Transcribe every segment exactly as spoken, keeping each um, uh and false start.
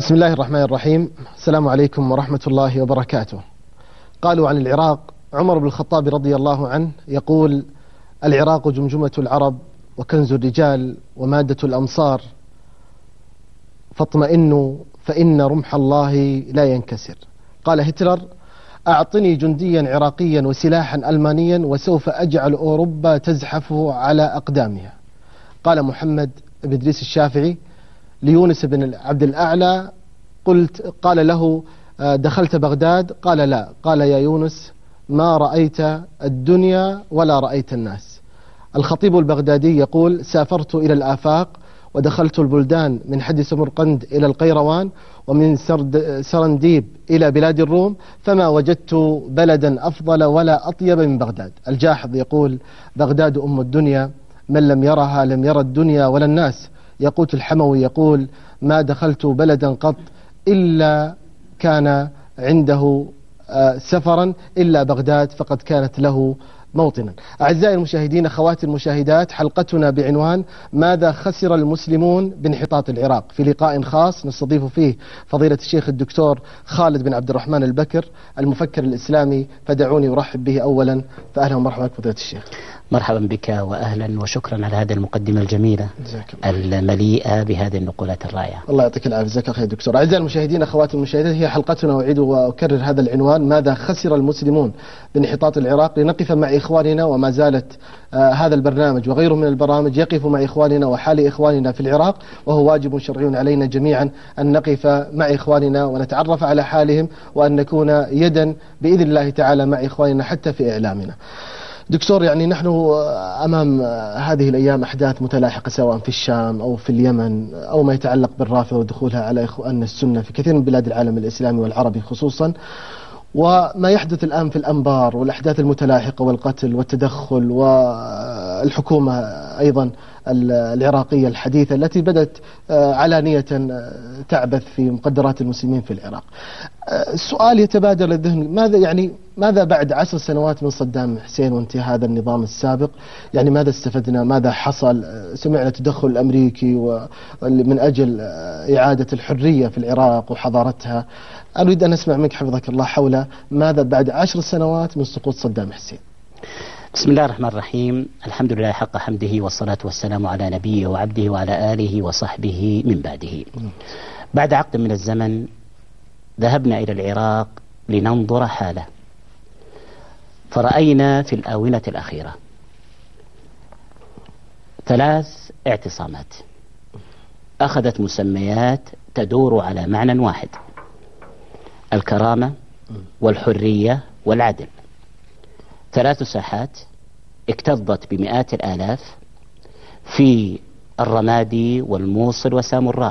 بسم الله الرحمن الرحيم. السلام عليكم ورحمة الله وبركاته. قالوا عن العراق: عمر بن الخطاب رضي الله عنه يقول: العراق جمجمة العرب وكنز الرجال ومادة الأمصار، فاطمئنوا فإن رمح الله لا ينكسر. قال هتلر: أعطني جنديا عراقيا وسلاحا ألمانيا وسوف أجعل أوروبا تزحف على أقدامها. قال محمد بن إدريس الشافعي ليونس بن عبد الأعلى: قلت قال له: دخلت بغداد؟ قال: لا. قال: يا يونس، ما رأيت الدنيا ولا رأيت الناس. الخطيب البغدادي يقول: سافرت إلى الآفاق ودخلت البلدان من حد سمرقند إلى القيروان ومن سرد سرنديب إلى بلاد الروم، فما وجدت بلدا أفضل ولا أطيب من بغداد. الجاحظ يقول: بغداد أم الدنيا، من لم يرها لم يرى الدنيا ولا الناس. يقوت الحموي يقول: ما دخلت بلدا قط إلا كان عنده سفرا إلا بغداد، فقد كانت له موطنا. أعزائي المشاهدين، أخواتي المشاهدات، حلقتنا بعنوان: ماذا خسر المسلمون بانحطاط العراق؟ في لقاء خاص نستضيف فيه فضيلة الشيخ الدكتور خالد بن عبد الرحمن البكر، المفكر الإسلامي، فدعوني أرحب به أولا. فأهلا ومرحبا بك فضيلة الشيخ. مرحبا بك وأهلا وشكرا على هذه المقدمة الجميلة المليئة بهذه النقولات الرائعة. الله يعطيك العافية. جزاك خير دكتور. أعزائي المشاهدين، أخواتي المشاهدات، هي حلقتنا، أعيد وأكرر هذا العنوان: ماذا خسر المسلمون بانحطاط العراق؟ لنقف مع إخواننا، وما زالت آه هذا البرنامج وغيره من البرامج يقف مع إخواننا وحال إخواننا في العراق، وهو واجب شرعي علينا جميعا أن نقف مع إخواننا ونتعرف على حالهم، وأن نكون يدا بإذن الله تعالى مع إخواننا حتى في إعلامنا. دكتور، يعني نحن أمام هذه الأيام أحداث متلاحقة سواء في الشام أو في اليمن أو ما يتعلق بالرافضة ودخولها على إخواننا السنة في كثير من بلاد العالم الإسلامي والعربي خصوصا، وما يحدث الآن في الأنبار والأحداث المتلاحقة والقتل والتدخل، والحكومة أيضا العراقية الحديثة التي بدأت علانية تعبث في مقدرات المسلمين في العراق. السؤال يتبادر للذهن: ماذا يعني ماذا بعد عشر سنوات من صدام حسين وانتهاء هذا النظام السابق؟ يعني ماذا استفدنا؟ ماذا حصل؟ سمعنا التدخل الأمريكي من أجل إعادة الحرية في العراق وحضارتها. أريد أن أسمع منك حفظك الله حول ماذا بعد عشر سنوات من سقوط صدام حسين. بسم الله الرحمن الرحيم. الحمد لله حق حمده، والصلاة والسلام على نبيه وعبده وعلى آله وصحبه من بعده. بعد عقد من الزمن ذهبنا إلى العراق لننظر حاله، فرأينا في الآونة الأخيرة ثلاث اعتصامات أخذت مسميات تدور على معنى واحد: الكرامة والحرية والعدل. ثلاث ساحات اكتظت بمئات الآلاف في الرمادي والموصل وسامراء،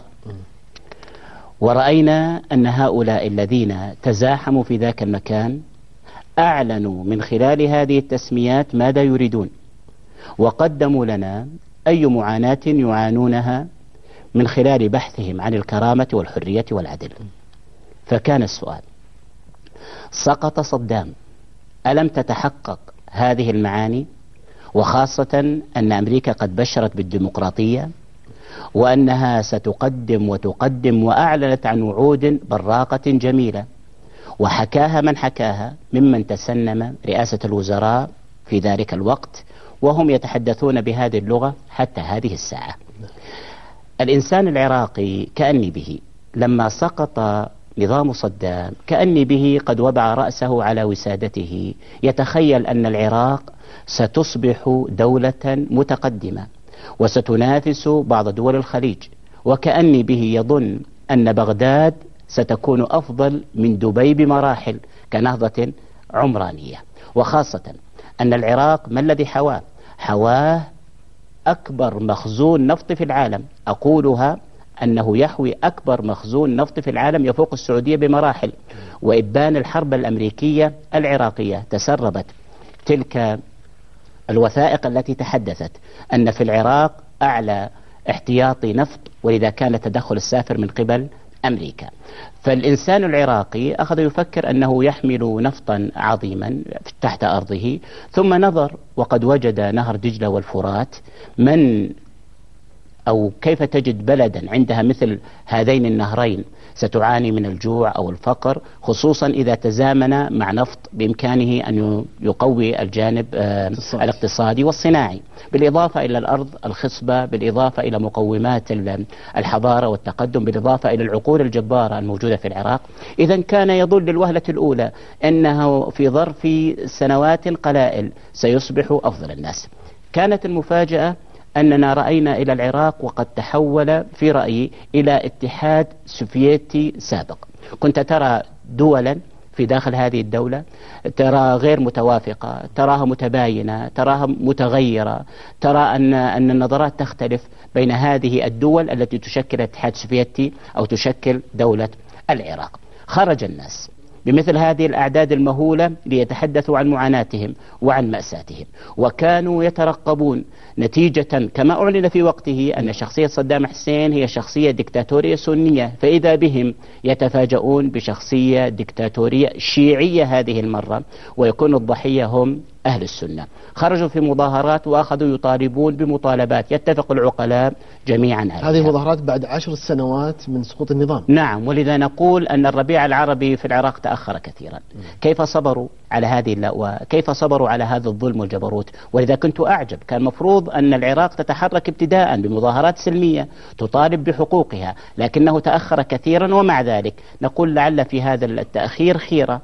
ورأينا أن هؤلاء الذين تزاحموا في ذاك المكان أعلنوا من خلال هذه التسميات ماذا يريدون، وقدموا لنا أي معاناة يعانونها من خلال بحثهم عن الكرامة والحرية والعدل. فكان السؤال: سقط صدام، ألم تتحقق هذه المعاني؟ وخاصة أن أمريكا قد بشرت بالديمقراطية وأنها ستقدم وتقدم، وأعلنت عن وعود براقة جميلة، وحكاها من حكاها ممن تسنم رئاسة الوزراء في ذلك الوقت، وهم يتحدثون بهذه اللغة حتى هذه الساعة. الإنسان العراقي كأني به لما سقط نظام صدام كأني به قد وضع رأسه على وسادته، يتخيل أن العراق ستصبح دولة متقدمة وستنافس بعض دول الخليج، وكأني به يظن أن بغداد ستكون أفضل من دبي بمراحل كنهضة عمرانية. وخاصة أن العراق ما الذي حواه؟ حواه أكبر مخزون نفط في العالم، أقولها أنه يحوي أكبر مخزون نفط في العالم يفوق السعودية بمراحل. وإبان الحرب الأمريكية العراقية تسربت تلك الوثائق التي تحدثت أن في العراق أعلى احتياطي نفط، ولذا كان التدخل السافر من قبل أمريكا. فالإنسان العراقي أخذ يفكر أنه يحمل نفطا عظيما تحت أرضه، ثم نظر وقد وجد نهر دجلة والفرات من أو كيف تجد بلدا عندها مثل هذين النهرين ستعاني من الجوع أو الفقر، خصوصا إذا تزامن مع نفط بإمكانه أن يقوي الجانب الاقتصادي والصناعي، بالإضافة إلى الأرض الخصبة، بالإضافة إلى مقومات الحضارة والتقدم، بالإضافة إلى العقول الجبارة الموجودة في العراق. إذا كان يظن للوهلة الأولى أنه في ظرف سنوات قلائل سيصبح أفضل الناس. كانت المفاجأة أننا رأينا إلى العراق وقد تحول في رأيي إلى اتحاد سوفيتي سابق. كنت ترى دولا في داخل هذه الدولة ترى غير متوافقة، تراها متباينة، تراها متغيرة، ترى أن أن النظرات تختلف بين هذه الدول التي تشكل الاتحاد السوفيتي أو تشكل دولة العراق. خرج الناس بمثل هذه الأعداد المهولة ليتحدثوا عن معاناتهم وعن مأساتهم، وكانوا يترقبون نتيجة كما أعلن في وقته أن شخصية صدام حسين هي شخصية ديكتاتورية سنية، فإذا بهم يتفاجؤون بشخصية ديكتاتورية شيعية هذه المرة، ويكون الضحية هم أهل السنة. خرجوا في مظاهرات وأخذوا يطالبون بمطالبات يتفق العقلاء جميعا عليها. هذه المظاهرات بعد عشر سنوات من سقوط النظام. نعم، ولذا نقول أن الربيع العربي في العراق تأخر كثيرا. م. كيف صبروا على هذه اللأوى؟ كيف صبروا على هذا الظلم والجبروت؟ ولذا كنت أعجب، كان مفروض أن العراق تتحرك ابتداء بمظاهرات سلمية تطالب بحقوقها، لكنه تأخر كثيرا. ومع ذلك نقول لعل في هذا التأخير خيرة،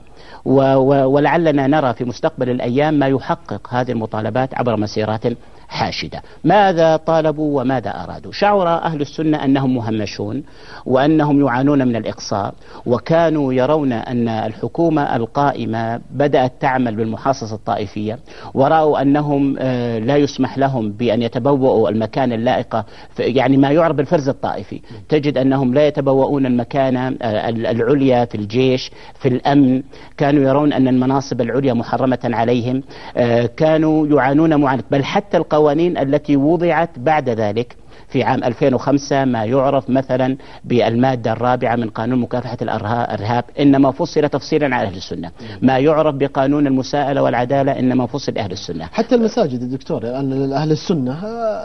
ولعلنا نرى في مستقبل الأيام ما يحقق هذه المطالبات عبر مسيرات حاشدة. ماذا طالبوا وماذا أرادوا؟ شعر أهل السنة أنهم مهمشون وأنهم يعانون من الإقصاء، وكانوا يرون أن الحكومة القائمة بدأت تعمل بالمحاصصة الطائفية، ورأوا أنهم لا يسمح لهم بأن يتبوأوا المكان اللائقة، يعني ما يعرف بالفرز الطائفي. تجد أنهم لا يتبوؤون المكان العليا في الجيش، في الأمن، كانوا يرون أن المناصب العليا محرمة عليهم، كانوا يعانون معاناة. بل حتى القوانين التي وضعت بعد ذلك في عام ألفين وخمسة، ما يعرف مثلا بالمادة الرابعة من قانون مكافحة الإرهاب، إنما فصل تفصيلا على أهل السنة. ما يعرف بقانون المساءلة والعدالة إنما فصل أهل السنة. حتى المساجد الدكتور، يعني أهل السنة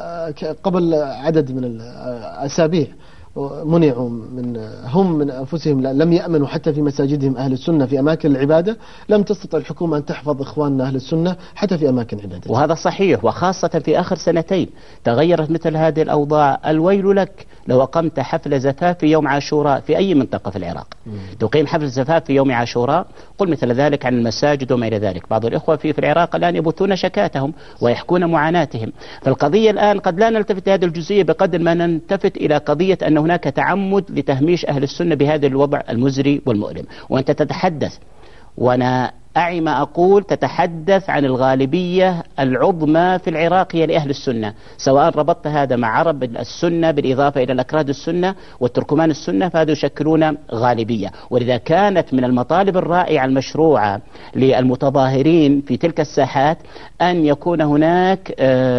قبل عدد من الأسابيع منعوا من هم من أنفسهم، لم يأمنوا حتى في مساجدهم أهل السنة في أماكن العبادة. لم تستطع الحكومة أن تحفظ إخواننا أهل السنة حتى في أماكن عبادة. وهذا صحيح، وخاصة في آخر سنتين تغيرت مثل هذه الأوضاع. الويل لك لو أقمت حفل زفاف في يوم عاشوراء في أي منطقة في العراق. مم. تقيم حفل زفاف في يوم عاشوراء، قل مثل ذلك عن المساجد وما إلى ذلك. بعض الإخوة في, في العراق الآن يبثون شكاتهم ويحكون معاناتهم. فالقضية الآن قد لا نلتفت لهذه الجزئية بقدر ما نلتفت إلى قضية أن هناك تعمد لتهميش أهل السنة بهذا الوضع المزري والمؤلم. وأنت تتحدث، وأنا أعي ما أقول، تتحدث عن الغالبية العظمى في العراق هي لأهل السنة، سواء ربطت هذا مع عرب السنة بالإضافة إلى الأكراد السنة والتركمان السنة، فهذا يشكلون غالبية. ولذا كانت من المطالب الرائعة المشروعة للمتظاهرين في تلك الساحات أن يكون هناك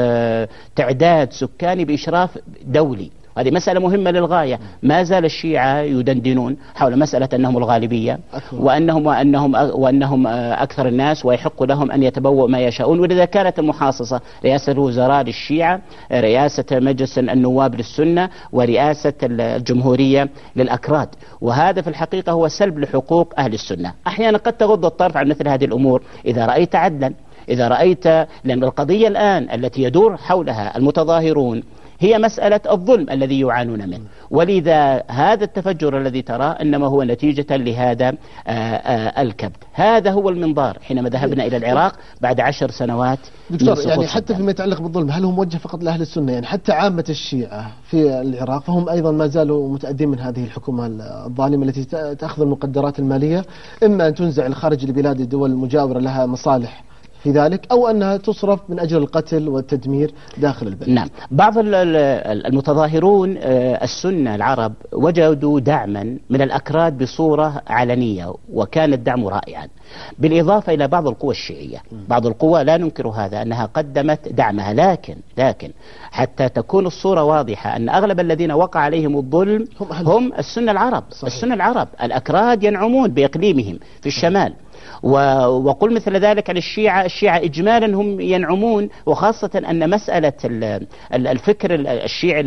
تعداد سكاني بإشراف دولي. هذه مسألة مهمة للغاية. ما زال الشيعة يدندنون حول مسألة أنهم الغالبية وأنهم وأنهم وأنهم أكثر الناس ويحق لهم أن يتبوأوا ما يشاءون. ولذا كانت المحاصصة رئاسة الوزراء للشيعة، رئاسة مجلس النواب للسنة، ورئاسة الجمهورية للأكراد. وهذا في الحقيقة هو سلب لحقوق أهل السنة. أحيانا قد تغض الطرف عن مثل هذه الأمور إذا رأيت عدلا، إذا رأيت، لأن القضية الآن التي يدور حولها المتظاهرون هي مسألة الظلم الذي يعانون منه. ولذا هذا التفجر الذي تراه إنما هو نتيجة لهذا الكبت. هذا هو المنظار حينما ذهبنا إلى العراق بعد عشر سنوات. دكتور، يعني حتى فيما يتعلق بالظلم، هل هو موجه فقط لأهل السنة؟ يعني حتى عامة الشيعة في العراق فهم أيضا ما زالوا متأذين من هذه الحكومة الظالمة التي تأخذ المقدرات المالية، إما أن تنزع لخارج البلاد الدول المجاورة لها مصالح في ذلك، أو أنها تصرف من أجل القتل والتدمير داخل البلد. نعم، بعض المتظاهرون السنة العرب وجدوا دعما من الأكراد بصورة علنية، وكان الدعم رائعا، بالإضافة إلى بعض القوى الشيعية. بعض القوى لا ننكر هذا أنها قدمت دعمها، لكن لكن حتى تكون الصورة واضحة أن أغلب الذين وقع عليهم الظلم هم, هم السنة العرب. صحيح. السنة العرب الأكراد ينعمون بإقليمهم في الشمال، وقل مثل ذلك عن الشيعة. الشيعة إجمالا هم ينعمون، وخاصة أن مسألة الفكر الشيعي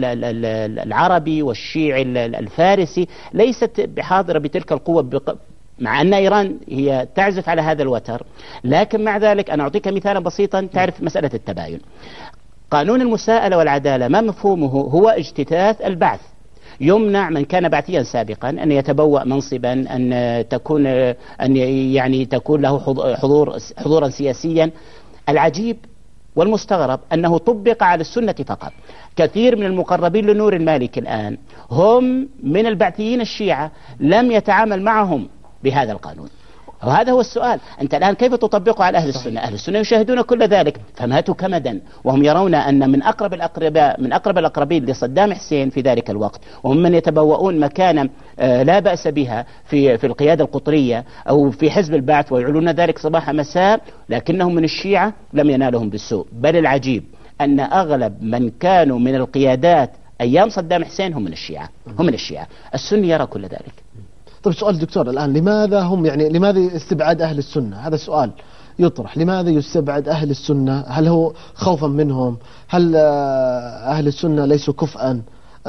العربي والشيعي الفارسي ليست بحاضرة بتلك القوة، مع أن إيران هي تعزف على هذا الوتر. لكن مع ذلك أنا أعطيك مثالا بسيطا تعرف مسألة التباين. قانون المساءلة والعدالة ما مفهومه؟ هو اجتثاث البعث. يمنع من كان بعثيا سابقا أن يتبوأ منصبا، أن تكون أن يعني تكون له حضور حضورا سياسيا. العجيب والمستغرب أنه طبق على السنة فقط. كثير من المقربين لنور المالكي الآن هم من البعثيين الشيعة، لم يتعامل معهم بهذا القانون. وهذا هو السؤال، أنت الآن كيف تطبقه على أهل السنة؟ أهل السنة يشاهدون كل ذلك فماتوا كمدا، وهم يرون أن من أقرب الأقرباء من أقرب الأقربين لصدام حسين في ذلك الوقت، وهم من يتبوؤون مكانا لا بأس بها في في القيادة القطرية أو في حزب البعث، ويعلنون ذلك صباح مساء، لكنهم من الشيعة لم ينالهم بالسوء. بل العجيب أن أغلب من كانوا من القيادات أيام صدام حسين هم من الشيعة، هم من الشيعة. السني يرى كل ذلك. طيب سؤال دكتور الآن، لماذا هم يعني لماذا استبعاد أهل السنة؟ هذا سؤال يطرح، لماذا يستبعد أهل السنة؟ هل هو خوفا منهم؟ هل أهل السنة ليسوا كفءا؟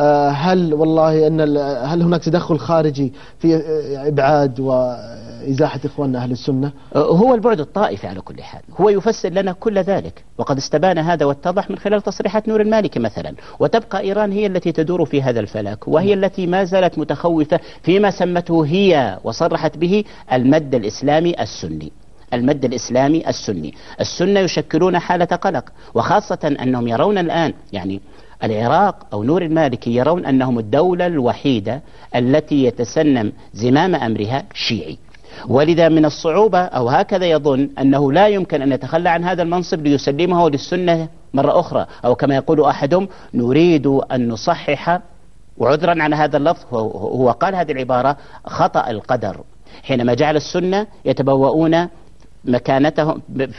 هل والله أن هل هناك تدخل خارجي في إبعاد وإزاحة إخواننا أهل السنة؟ هو البعد الطائفي على كل حال، هو يفسر لنا كل ذلك، وقد استبان هذا واتضح من خلال تصريحات نور المالكي مثلا. وتبقى إيران هي التي تدور في هذا الفلك، وهي التي ما زالت متخوفة فيما سمته هي وصرحت به المد الإسلامي السني. المد الإسلامي السني، السنة يشكلون حالة قلق، وخاصة أنهم يرون الآن يعني العراق أو نور المالكي يرون أنهم الدولة الوحيدة التي يتسنم زمام أمرها شيعي، ولذا من الصعوبة أو هكذا يظن أنه لا يمكن أن يتخلى عن هذا المنصب ليسلمه للسنة مرة أخرى، أو كما يقول أحدهم نريد أن نصحح، وعذرا عن هذا اللفظ هو قال هذه العبارة خطأ القدر حينما جعل السنة يتبوؤون مكانتهم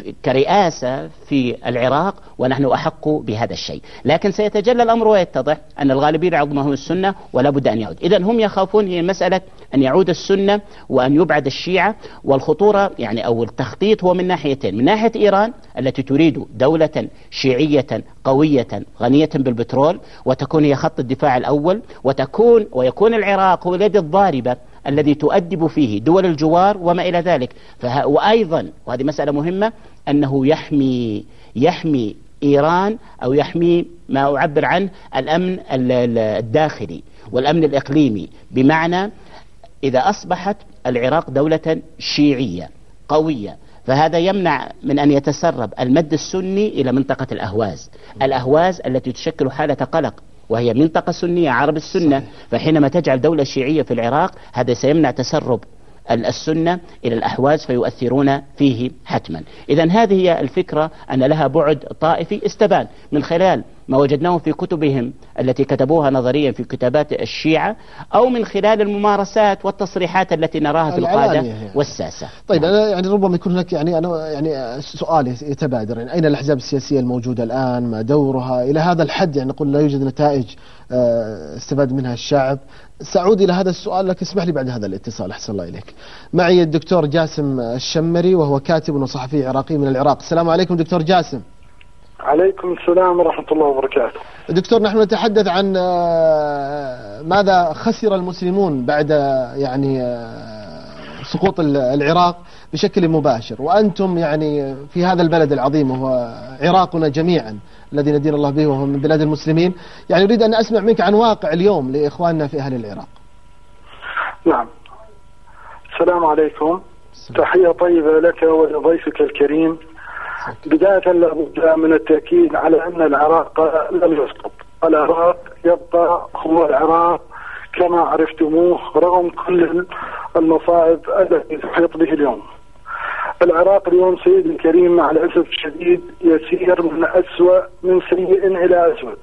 كرئاسة في العراق، ونحن أحق بهذا الشيء. لكن سيتجلى الأمر ويتضح أن الغالبية عظمهم السنة ولا بد أن يعود. إذن هم يخافون هي مسألة أن يعود السنة وأن يبعد الشيعة. والخطورة يعني أو التخطيط هو من ناحيتين، من ناحية إيران التي تريد دولة شيعية قوية غنية بالبترول، وتكون هي خط الدفاع الأول، وتكون ويكون العراق هو اليد الضاربة الذي تؤدب فيه دول الجوار وما إلى ذلك. فه... وأيضا وهذه مسألة مهمة أنه يحمي يحمي إيران أو يحمي ما أعبر عنه الأمن الداخلي والأمن الإقليمي، بمعنى إذا أصبحت العراق دولة شيعية قوية فهذا يمنع من أن يتسرب المد السني إلى منطقة الأهواز، الأهواز التي تشكل حالة قلق وهي منطقة سنية عرب السنة. فحينما تجعل دولة شيعية في العراق هذا سيمنع تسرب السنة إلى الأحواز فيؤثرون فيه حتما. إذن هذه هي الفكرة، أن لها بعد طائفي استبان من خلال ما وجدناه في كتبهم التي كتبوها نظريا في كتابات الشيعة، أو من خلال الممارسات والتصريحات التي نراها في القادة والساسة. طيب أنا يعني ربما يكون هناك يعني أنا يعني سؤال يتبادر، يعني أين الأحزاب السياسية الموجودة الآن؟ ما دورها إلى هذا الحد؟ يعني نقول لا يوجد نتائج استفاد منها الشعب. سأعود إلى هذا السؤال لكن اسمح لي بعد هذا الاتصال. أحسن الله إليك. معي الدكتور جاسم الشمري وهو كاتب وصحفي عراقي من العراق. السلام عليكم دكتور جاسم. عليكم السلام ورحمة الله وبركاته. دكتور نحن نتحدث عن ماذا خسر المسلمون بعد يعني سقوط العراق بشكل مباشر، وأنتم يعني في هذا البلد العظيم وهو عراقنا جميعا الذي ندين الله به وهو من بلاد المسلمين، يعني أريد أن أسمع منك عن واقع اليوم لإخواننا في أهل العراق. نعم. السلام عليكم. السلام. تحية طيبة لك ولضيفك الكريم. بداية لابد من التأكيد على أن العراق لم يسقط، العراق يبقى هو العراق كما عرفتموه رغم كل المصائب التي تحيط به اليوم. العراق اليوم سيد الكريم مع الأسف الشديد يسير من أسوأ من سيء إلى أسوأ.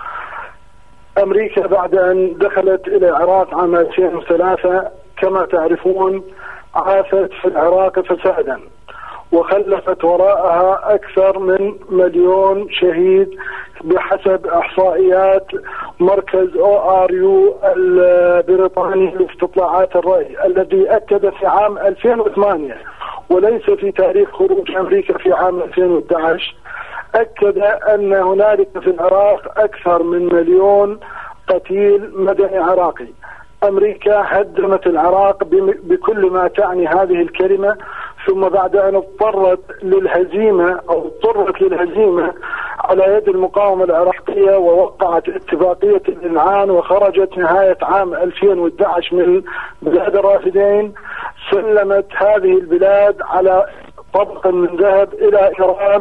أمريكا بعد أن دخلت إلى العراق عام ألفين وثلاثة كما تعرفون عافت في العراق فسادا، وخلفت وراءها أكثر من مليون شهيد بحسب إحصائيات مركز أو آر يو البريطاني لاستطلاعات الرأي الذي أكد في عام ألفين وثمانية وليس في تاريخ خروج أمريكا في عام ألفين وأحد عشر، أكد أن هنالك في العراق أكثر من مليون قتيل مدني عراقي. أمريكا هدمت العراق بكل ما تعني هذه الكلمة، ثم بعد أن اضطرت للهزيمة أو اضطرت للهزيمة على يد المقاومة العراقية ووقعت اتفاقية الإمعان وخرجت نهاية عام ألفين وأحد عشر من بلاد الرافدين، سلمت هذه البلاد على طبق من ذهب إلى إيران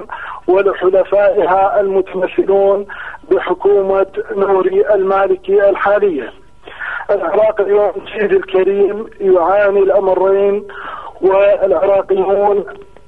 ولحلفائها المتمثلون بحكومة نوري المالكي الحالية. العراق اليوم سيدي الكريم يعاني الأمرين، والعراقيون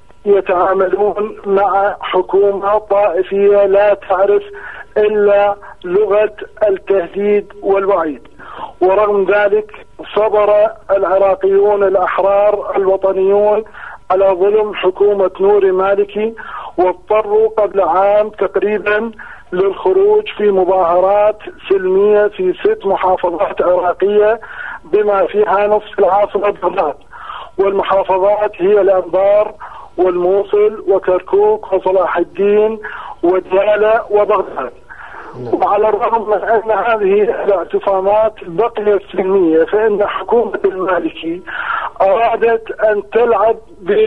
يتعاملون مع حكومة طائفية لا تعرف إلا لغة التهديد والوعيد. ورغم ذلك صبر العراقيون الأحرار الوطنيون على ظلم حكومة نوري مالكي، واضطروا قبل عام تقريبا للخروج في مظاهرات سلمية في ست محافظات عراقية بما فيها نفس العاصمة بغداد، والمحافظات هي الأنبار والموصل وكركوك وصلاح الدين وديالى وبغداد. وعلى الرغم من أن هذه الاعتصامات بقيت سلمية، فإن حكومة المالكي أرادت أن تلعب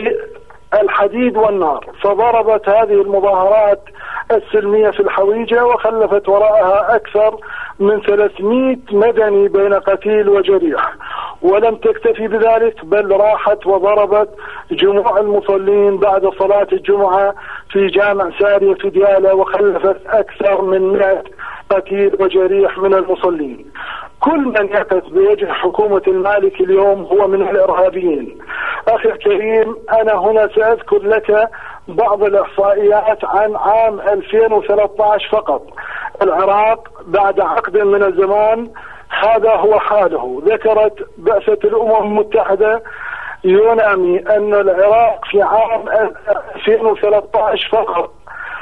بالحديد والنار، فضربت هذه المظاهرات السلمية في الحويجة وخلفت وراءها أكثر من ثلاثمئة مدني بين قتيل وجريح. ولم تكتفي بذلك، بل راحت وضربت جموع المصلين بعد صلاة الجمعة في جامع سارية في ديالى، وخلفت أكثر من مئة قتيل وجريح من المصلين. كل من يقف بوجه حكومة المالك اليوم هو من الإرهابيين. أخي الكريم، أنا هنا سأذكر لك بعض الإحصائيات عن عام ألفين وثلاثة عشر فقط. العراق بعد عقد من الزمان هذا هو حاله. ذكرت بعثة الأمم المتحدة يونامي أن العراق في عام ألفين وثلاثة عشر فقط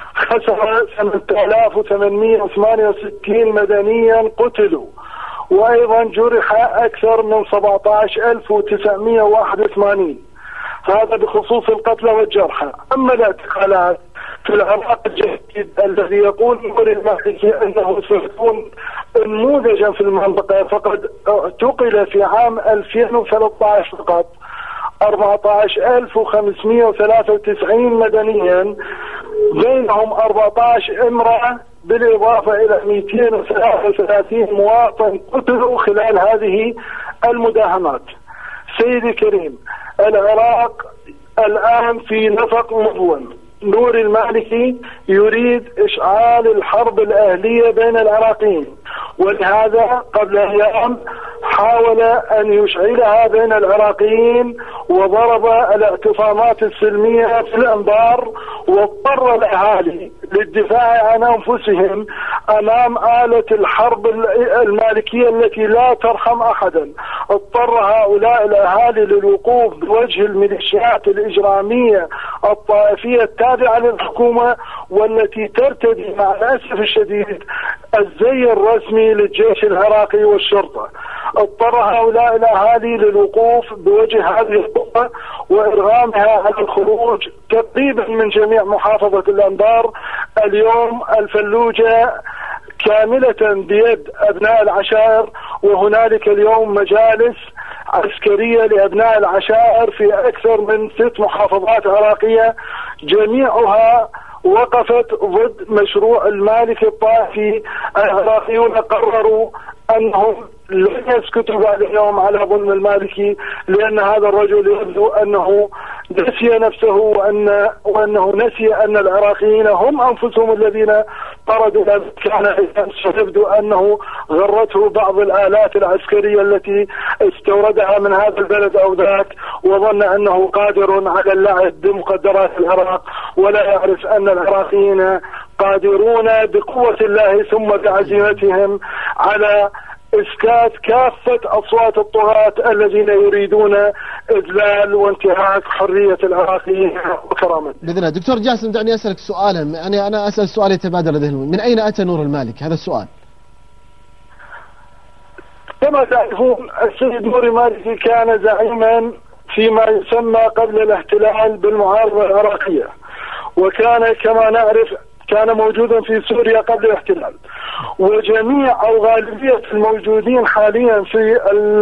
خسر ثمانية آلاف وثمانمئة وثمانية وستين مدنيا قتلوا، وأيضا جرح أكثر من سبعة عشر ألف وتسعمئة وواحد وثمانين. هذا بخصوص القتلى والجرحى. أما الاعتقالات في العراق الجديد الذي يقول نوري المالكي أنه سيكون نموذجا في المنطقة، فقد اعتقل في عام ألفين وثلاثة عشر فقط أربعة عشر ألف وخمسمئة وثلاثة وتسعين مدنيا، بينهم أربعة عشر امرأة، بالإضافة إلى مئتين وثلاثة وثلاثين مواطن قتلوا خلال هذه المداهمات. سيدي الكريم، العراق الآن في نفق مظلم. نوري المالكي يريد إشعال الحرب الأهلية بين العراقيين، ولهذا قبل أيام حاول أن يشعلها بين العراقيين وضرب الاعتصامات السلمية في الأنبار، واضطر الأهالي للدفاع عن أنفسهم أمام آلة الحرب المالكية التي لا ترحم أحدا. اضطر هؤلاء الأهالي للوقوف بوجه الميليشيات الإجرامية الطائفية التابعة للحكومة، والتي ترتدي مع الأسف الشديد الزي الرسمي للجيش العراقي والشرطة. اضطر هؤلاء الأهالي للوقوف بوجه هذه القوة وإرغامها على الخروج تقريبا من جميع محافظة الأنبار. اليوم الفلوجة كاملة بيد أبناء العشائر، وهنالك اليوم مجالس عسكرية لأبناء العشائر في أكثر من ست محافظات عراقية، جميعها وقفت ضد مشروع المالك الطائفي. العراقيون قرروا أنهم لن يسكتوا بعد اليوم على ظلم المالكي، لأن هذا الرجل يبدو أنه نسي نفسه، وأن وأنه نسي أن العراقيين هم أنفسهم الذين طردوا كان. يبدو أنه غرته بعض الآلات العسكرية التي استوردها من هذا البلد أو ذاك، وظن أنه قادر على اللعب بمقدرات العراق، ولا يعرف أن العراقيين قادرون بقوة الله ثم بعزيمتهم على إسكات كافة أصوات الطغاة الذين يريدون إذلال وانتهاك حرية العراقيين وكرامتهم. بإذن الله. دكتور جاسم، دعني أسألك سؤالا، يعني أنا أسأل سؤال يتبادر ذهني، من أين أتى نور المالك؟ هذا السؤال. كما تعرفون السيد نور المالكي كان زعيما فيما يسمى قبل الاحتلال بالمعارضة العراقية، وكان كما نعرف كان موجودا في سوريا قبل الاحتلال. وجميع أو غالبية الموجودين حاليا في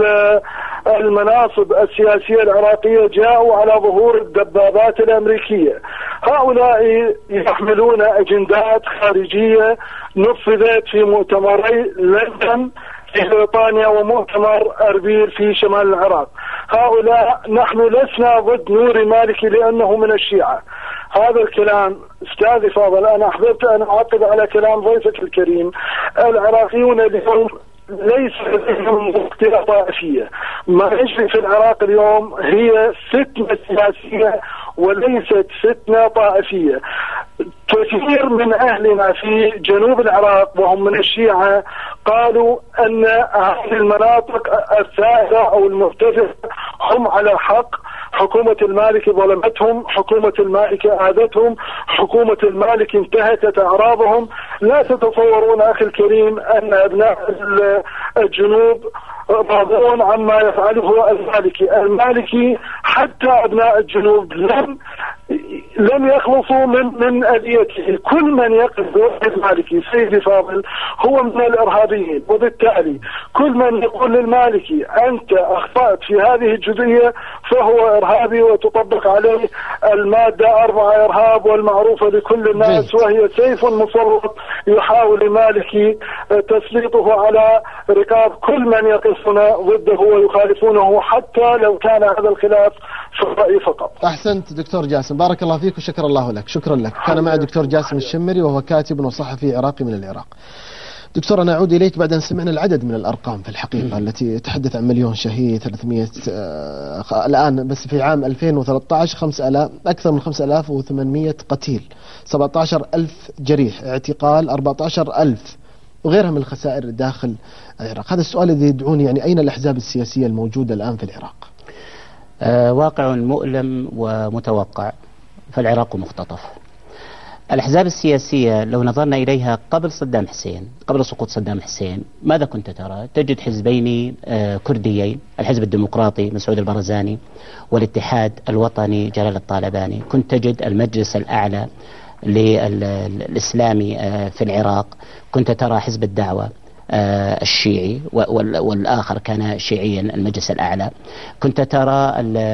المناصب السياسية العراقية جاءوا على ظهور الدبابات الأمريكية. هؤلاء يحملون أجندات خارجية نفذت في مؤتمري لندن في بريطانيا ومؤتمر أربيل في شمال العراق. هؤلاء نحن لسنا ضد نوري مالكي لأنه من الشيعة. هذا الكلام أستاذي فاضل، أنا أحببت أن أعقب على كلام ضيفك الكريم. العراقيون اليوم ليس لديهم مشكلة طائفية. ما يجري في العراق اليوم هي فتنة سياسية وليست فتنة طائفية. كثير من أهلنا في جنوب العراق وهم من الشيعة قالوا أن هذه المناطق الثائرة أو المرتفعة هم على حق. حكومة المالكي ظلمتهم، حكومة المالكي آذتهم، حكومة المالكي انتهكت أعراضهم. لا تتصورون أخي الكريم أن أبناء الجنوب راضون عما يفعله المالكي. المالكي حتى أبناء الجنوب لم لم يخلصوا من من أذيته. كل من يقف ضد المالكي سيدي فاضل هو من الإرهابيين، وبالتالي كل من يقول للمالكي أنت أخطأت في هذه الجزئية فهو إرهابي وتطبق عليه المادة أربعة إرهاب والمعروفة لكل الناس، وهي سيف مسلط يحاول المالكي تسليطه على رقاب كل من يقفون ضده ويخالفونه حتى لو كان هذا الخلاف في الرأي فقط. أحسنت دكتور جاسم، بارك الله فيك وشكر الله لك. شكرا لك. كان معي دكتور جاسم الشمري وهو كاتب وصحفي عراقي من العراق. دكتور أنا أعود إليك بعد أن سمعنا العدد من الأرقام في الحقيقة التي تحدث عن مليون شهيد، ثلاثمئة آه الآن بس في عام ألفين وثلاثة عشر خمسة آلاف أكثر من خمسة آلاف وثمانمئة قتيل، سبعة عشر ألف جريح، اعتقال أربعة عشر ألف وغيرها من الخسائر داخل العراق. هذا السؤال الذي يدعوني يعني أين الأحزاب السياسية الموجودة الآن في العراق؟ آه واقع مؤلم ومتوقع، فالعراق مختطف. الأحزاب السياسية لو نظرنا إليها قبل صدام حسين، قبل سقوط صدام حسين، ماذا كنت ترى؟ تجد حزبين آه كرديين، الحزب الديمقراطي مسعود البرزاني والاتحاد الوطني جلال الطالباني. كنت تجد المجلس الأعلى للإسلامي آه في العراق، كنت ترى حزب الدعوة آه الشيعي والآخر كان شيعيا المجلس الأعلى، كنت ترى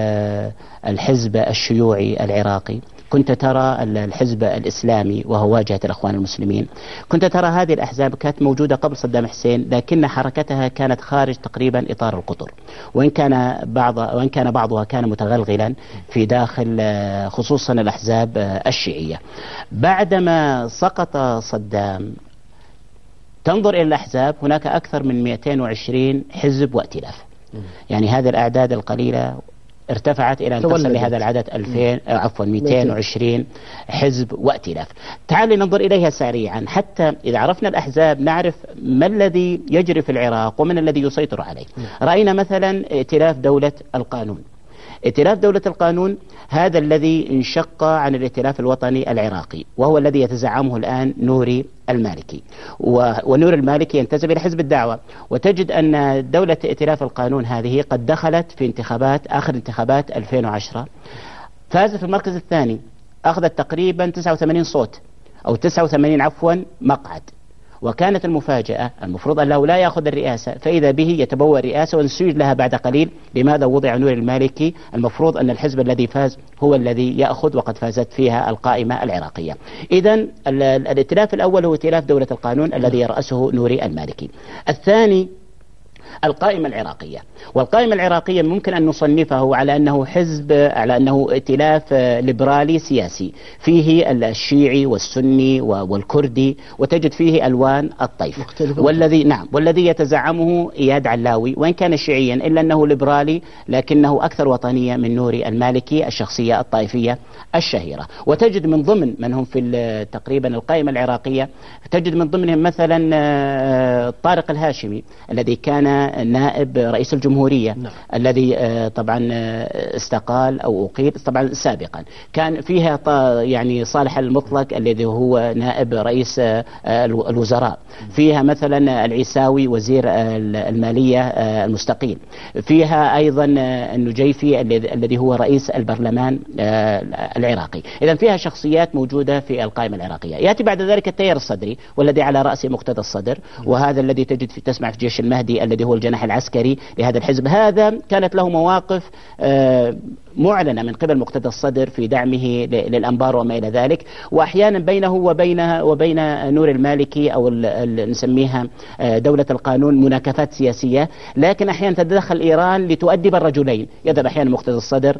الحزب الشيوعي العراقي، كنت ترى الحزب الإسلامي وهو واجهة الأخوان المسلمين. كنت ترى هذه الأحزاب كانت موجودة قبل صدام حسين، لكن حركتها كانت خارج تقريبا إطار القطر، وإن كان بعض وإن كان بعضها كان متغلغلا في داخل خصوصا الأحزاب الشيعية. بعدما سقط صدام تنظر إلى الأحزاب، هناك أكثر من مئتين وعشرين حزب وائتلاف، يعني هذه الأعداد القليلة ارتفعت إلى أن تصل لهذا العدد ألفين عفوا مئتين وعشرين حزب وائتلاف. تعال ننظر إليها سريعا حتى إذا عرفنا الأحزاب نعرف ما الذي يجري في العراق ومن الذي يسيطر عليه. رأينا مثلا ائتلاف دولة القانون. ائتلاف دولة القانون هذا الذي انشق عن الائتلاف الوطني العراقي، وهو الذي يتزعمه الآن نوري المالكي، ونور المالكي ينتسب إلى حزب الدعوة. وتجد أن دولة ائتلاف القانون هذه قد دخلت في انتخابات آخر انتخابات ألفين وعشرة، فازت في المركز الثاني، أخذت تقريبا تسعة وثمانين صوت أو تسعة وثمانين عفوا مقعد. وكانت المفاجأة المفروض أنه لا يأخذ الرئاسة، فإذا به يتبوأ الرئاسة ونسيج لها بعد قليل. لماذا وضع نور المالكي؟ المفروض أن الحزب الذي فاز هو الذي يأخذ، وقد فازت فيها القائمة العراقية. إذن الائتلاف الأول هو ائتلاف دولة القانون الذي يرأسه نوري المالكي. الثاني القائمة العراقية، والقائمة العراقية ممكن أن نصنفه على أنه حزب، على أنه ائتلاف ليبرالي سياسي فيه الشيعي والسني والكردي، وتجد فيه ألوان الطيف، والذي نعم والذي يتزعمه إياد علاوي، وإن كان شيعيا إلا أنه ليبرالي لكنه أكثر وطنية من نوري المالكي الشخصية الطائفية الشهيرة. وتجد من ضمن من هم في تقريبا القائمة العراقية، تجد من ضمنهم مثلا طارق الهاشمي الذي كان منها نائب رئيس الجمهورية نعم. الذي طبعا استقال أو أقيل طبعا سابقا. كان فيها يعني صالح المطلق الذي هو نائب رئيس الوزراء. فيها مثلا العيساوي وزير المالية المستقيل. فيها أيضا النجيفي الذي هو رئيس البرلمان العراقي. إذن فيها شخصيات موجودة في القائمة العراقية. يأتي بعد ذلك التيار الصدري والذي على رأسه مقتدى الصدر، وهذا الذي تجد في تسمع في جيش المهدي الذي هو الجناح العسكري لهذا الحزب. هذا كانت له مواقف معلنة من قبل مقتدى الصدر في دعمه للأنبار وما إلى ذلك، وأحيانا بينه وبينها وبين نور المالكي أو نسميها دولة القانون مناكفات سياسية، لكن أحيانا تتدخل إيران لتؤدب الرجلين. يذهب أحيانا مقتدى الصدر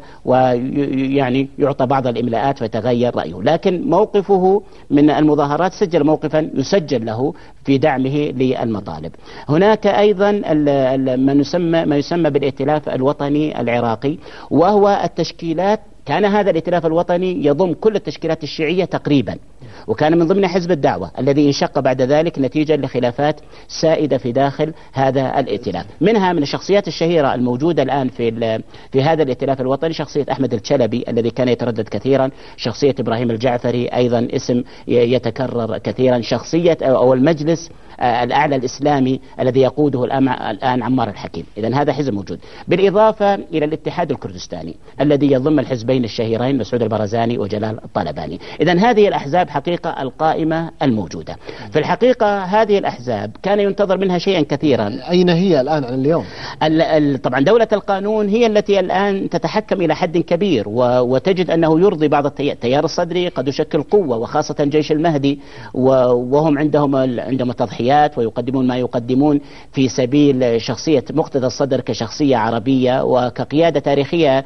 ويعني يعطى بعض الإملاءات فيتغير رأيه، لكن موقفه من المظاهرات سجل موقفا يسجل له في دعمه للمطالب. هناك أيضا ما يسمى ما يسمى بالائتلاف الوطني العراقي، وهو التشكيلات. كان هذا الائتلاف الوطني يضم كل التشكيلات الشيعية تقريبا، وكان من ضمن حزب الدعوة الذي انشق بعد ذلك نتيجة لخلافات سائدة في داخل هذا الائتلاف. منها من الشخصيات الشهيرة الموجودة الآن في في هذا الائتلاف الوطني شخصية أحمد الشلبي الذي كان يتردد كثيرا، شخصية إبراهيم الجعفري أيضا اسم يتكرر كثيرا، شخصية أو المجلس الأعلى الإسلامي الذي يقوده الآن عمار الحكيم. إذن هذا حزب موجود، بالإضافة إلى الاتحاد الكردستاني الذي يضم الحزبين الشهيرين مسعود البرزاني وجلال الطلباني. إذن هذه الأحزاب حقيقة القائمة الموجودة. في الحقيقة هذه الأحزاب كان ينتظر منها شيئا كثيرا. أين هي الآن عن اليوم؟ طبعا دولة القانون هي التي الآن تتحكم إلى حد كبير، وتجد أنه يرضي بعض التيار. التيار الصدري قد يشكل قوة، وخاصة جيش المهدي، وهم عندهم عندهم التضحيات ويقدمون ما يقدمون في سبيل شخصية مقتدى الصدر كشخصية عربية وكقيادة تاريخية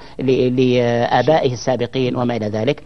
لآبائه السابقين وما إلى ذلك.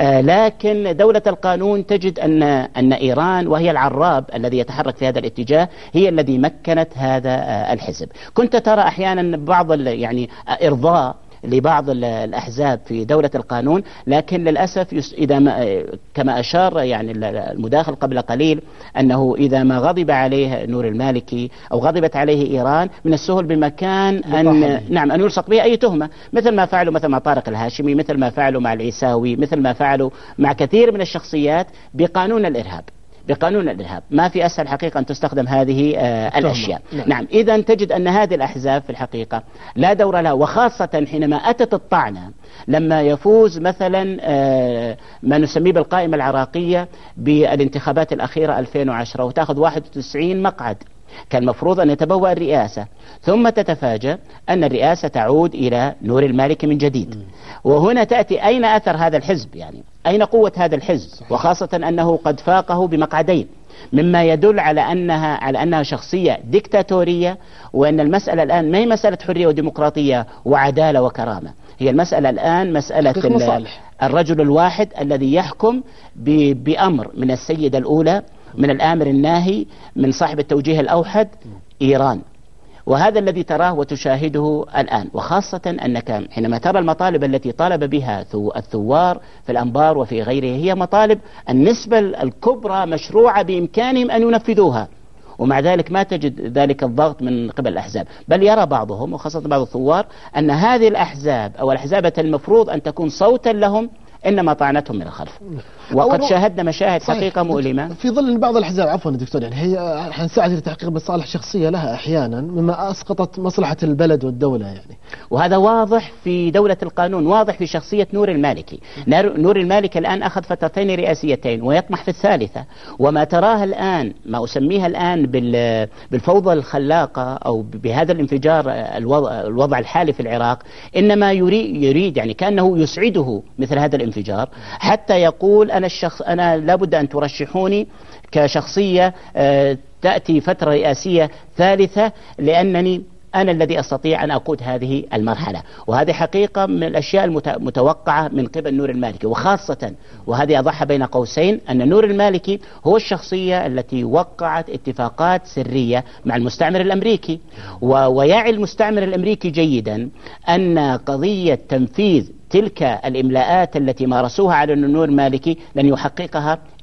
لكن دولة القانون تجد أن أن إيران وهي العراب الذي يتحرك في هذا الاتجاه هي الذي مكنت هذا الحزب. كنت ترى أحيانا بعض يعني إرضاء لبعض الأحزاب في دولة القانون، لكن للأسف إذا ما كما أشار يعني المداخل قبل قليل أنه إذا ما غضب عليه نور المالكي أو غضبت عليه إيران من السهل بمكان أن نعم أن يلصق به أي تهمة، مثل ما فعلوا مثل ما طارق الهاشمي، مثل ما فعلوا مع العيساوي، مثل ما فعلوا مع كثير من الشخصيات بقانون الإرهاب. بقانون الإرهاب ما في أسهل حقيقة أن تستخدم هذه آه الأشياء. نعم, نعم. إذن تجد أن هذه الأحزاب في الحقيقة لا دور لها، وخاصة حينما أتت الطعنة لما يفوز مثلا آه ما نسميه بالقائمة العراقية بالانتخابات الأخيرة ألفين وعشرة وتأخذ واحد وتسعين مقعد، كان المفروض أن يتبوأ الرئاسة، ثم تتفاجأ أن الرئاسة تعود إلى نور المالكي من جديد. وهنا تأتي أين أثر هذا الحزب، يعني أين قوة هذا الحزب، وخاصة أنه قد فاقه بمقعدين، مما يدل على أنها على أنها شخصية ديكتاتورية، وأن المسألة الآن ما هي مسألة حرية وديمقراطية وعدالة وكرامة، هي المسألة الآن مسألة الرجل الواحد الذي يحكم بأمر من السيدة الأولى، من الآمر الناهي، من صاحب التوجيه الأوحد، إيران. وهذا الذي تراه وتشاهده الآن، وخاصة أنك حينما ترى المطالب التي طالب بها الثوار في الأنبار وفي غيره هي مطالب النسبة الكبرى مشروعة بإمكانهم أن ينفذوها، ومع ذلك ما تجد ذلك الضغط من قبل الأحزاب، بل يرى بعضهم وخاصة بعض الثوار أن هذه الأحزاب أو الأحزاب المفروض أن تكون صوتا لهم إنما طعنتهم من الخلف. وقد شاهدنا مشاهد حقيقة مؤلمة في ظل بعض الأحزاب. عفوا دكتور، يعني هي حنساعد لتحقيق مصالح شخصية لها أحيانا مما أسقطت مصلحة البلد والدولة يعني. وهذا واضح في دولة القانون، واضح في شخصية نور المالكي. نور المالكي الآن أخذ فترتين رئاسيتين ويطمح في الثالثة، وما تراه الآن ما أسميها الآن بالفوضى الخلاقة أو بهذا الانفجار الوضع الحالي في العراق، إنما يريد, يريد يعني كأنه يسعده مثل هذا الانفجار حتى يقول أنا الشخص أنا لابد أن ترشحوني كشخصية تأتي فترة رئاسية ثالثة لأنني أنا الذي أستطيع أن أقود هذه المرحلة. وهذه حقيقة من الأشياء المتوقعة من قبل نور المالكي، وخاصة وهذه أضحى بين قوسين أن نور المالكي هو الشخصية التي وقعت اتفاقات سرية مع المستعمر الأمريكي، ويعي المستعمر الأمريكي جيدا أن قضية تنفيذ تلك الإملاءات التي مارسوها على نور المالكي لن يحققها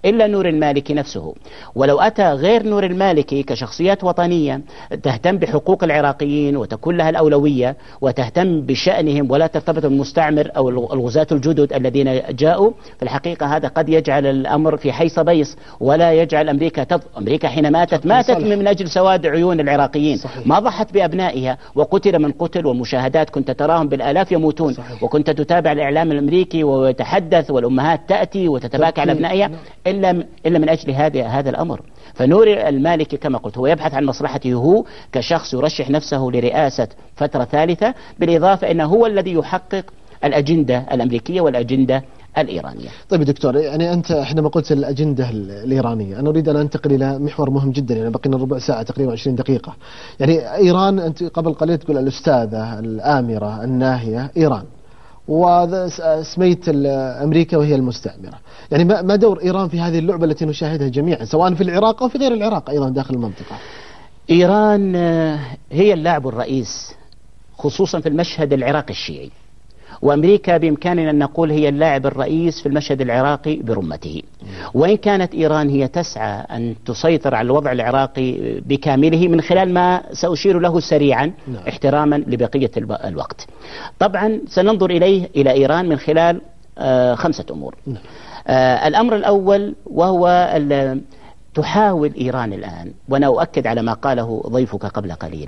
إلا نور المالكي نفسه. ولو أتى غير نور المالكي كشخصيات وطنية تهتم بحقوق العراقيين وتكون لها الأولوية وتهتم بشأنهم ولا ترتبط بالمستعمر أو الغزاة الجدد الذين جاءوا، في الحقيقة هذا قد يجعل الأمر في حيص بيص ولا يجعل أمريكا تض... أمريكا حين ماتت ماتت من أجل سواد عيون العراقيين. صحيح. ما ضحت بأبنائها، وقتل من قتل، والمشاهدات كنت تراهم بالآلاف يموتون. صحيح. وكنت تتابع الإعلام الأمريكي ويتحدث والأمهات تأتي وتتباكى على أبنائها إلا إلا من أجل هذا هذا الأمر. فنور المالكي كما قلت هو يبحث عن مصلحته هو كشخص يرشح نفسه لرئاسة فترة ثالثة، بالإضافة أنه هو الذي يحقق الأجندة الأمريكية والأجندة الإيرانية. طيب دكتور، يعني أنت حينما قلت الأجندة الإيرانية أنا أريد أن أنتقل إلى محور مهم جدا، يعني بقينا ربع ساعة تقريبا عشرين دقيقة. يعني إيران أنت قبل قليل تقول الأستاذة الآمرة الناهية إيران، وسميت أمريكا وهي المستعمرة. يعني ما دور إيران في هذه اللعبة التي نشاهدها جميعا سواء في العراق أو في غير العراق أيضا داخل المنطقة؟ إيران هي اللاعب الرئيس خصوصا في المشهد العراقي الشيعي، وأمريكا بإمكاننا أن نقول هي اللاعب الرئيس في المشهد العراقي برمته. وإن كانت إيران هي تسعى أن تسيطر على الوضع العراقي بكامله من خلال ما سأشير له سريعا احتراما لبقية الوقت. طبعا سننظر إليه إلى إيران من خلال آه خمسة أمور. آه الأمر الأول وهو تحاول إيران الآن، وأنا أؤكد على ما قاله ضيفك قبل قليل،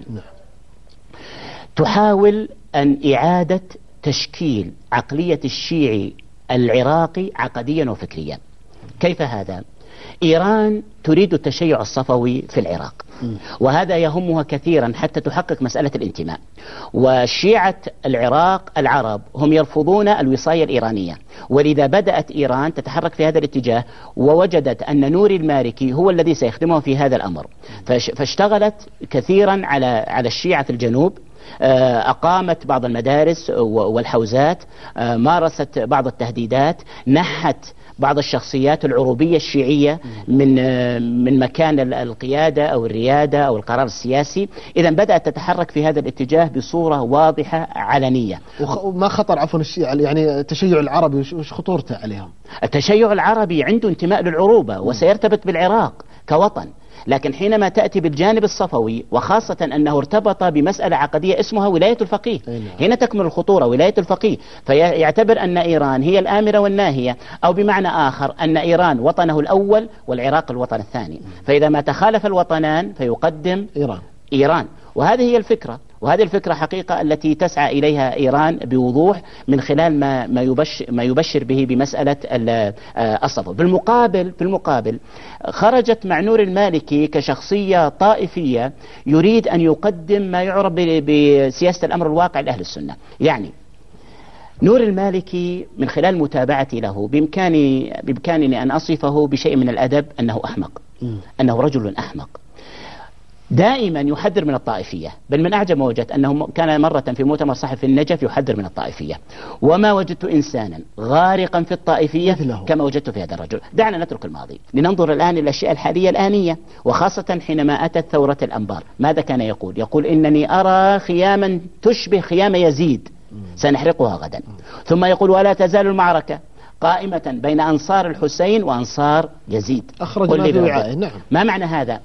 تحاول أن إعادة تشكيل عقلية الشيعي العراقي عقديا وفكريا. كيف هذا؟ إيران تريد التشيع الصفوي في العراق، وهذا يهمها كثيرا حتى تحقق مسألة الانتماء. وشيعة العراق العرب هم يرفضون الوصاية الإيرانية، ولذا بدأت إيران تتحرك في هذا الاتجاه، ووجدت أن نور المالكي هو الذي سيخدمه في هذا الأمر، فاشتغلت كثيرا على على الشيعة في الجنوب. أقامت بعض المدارس والحوزات، مارست بعض التهديدات، نحت بعض الشخصيات العروبية الشيعية من من مكان القيادة أو الريادة أو القرار السياسي. إذا بدأت تتحرك في هذا الاتجاه بصورة واضحة علنية. وما خطر عفوا الشيعة يعني التشيع العربي وش خطورته عليهم؟ التشيع العربي عنده انتماء للعروبة وسيرتبط بالعراق كوطن، لكن حينما تأتي بالجانب الصفوي وخاصة أنه ارتبط بمسألة عقدية اسمها ولاية الفقيه، هنا تكمن الخطورة، ولاية الفقيه. فيعتبر أن إيران هي الآمرة والناهية، أو بمعنى آخر أن إيران وطنه الأول والعراق الوطن الثاني، فإذا ما تخالف الوطنان فيقدم إيران إيران وهذه هي الفكرة، وهذه الفكرة حقيقة التي تسعى إليها إيران بوضوح من خلال ما ما يبشر, ما يبشر به بمسألة الصفو. بالمقابل في المقابل خرجت مع نور المالكي كشخصية طائفية يريد أن يقدم ما يعرف بسياسة الأمر الواقع لأهل السنة. يعني نور المالكي من خلال متابعتي له بإمكاني بإمكانني أن أصفه بشيء من الأدب أنه أحمق، أنه رجل أحمق دائما يحذر من الطائفية. بل من أعجب ما وجدت أنه كان مرة في مؤتمر صحفي في النجف يحذر من الطائفية، وما وجدت إنسانا غارقا في الطائفية كما وجدت في هذا الرجل. دعنا نترك الماضي لننظر الآن إلى الأشياء الحالية الآنية، وخاصة حينما أتت ثورة الأنبار. ماذا كان يقول؟ يقول إنني أرى خياما تشبه خيام يزيد سنحرقها غدا. ثم يقول ولا تزال المعركة قائمة بين أنصار الحسين وأنصار يزيد. أخرج ما في وعائه. نعم. ما معنى هذا؟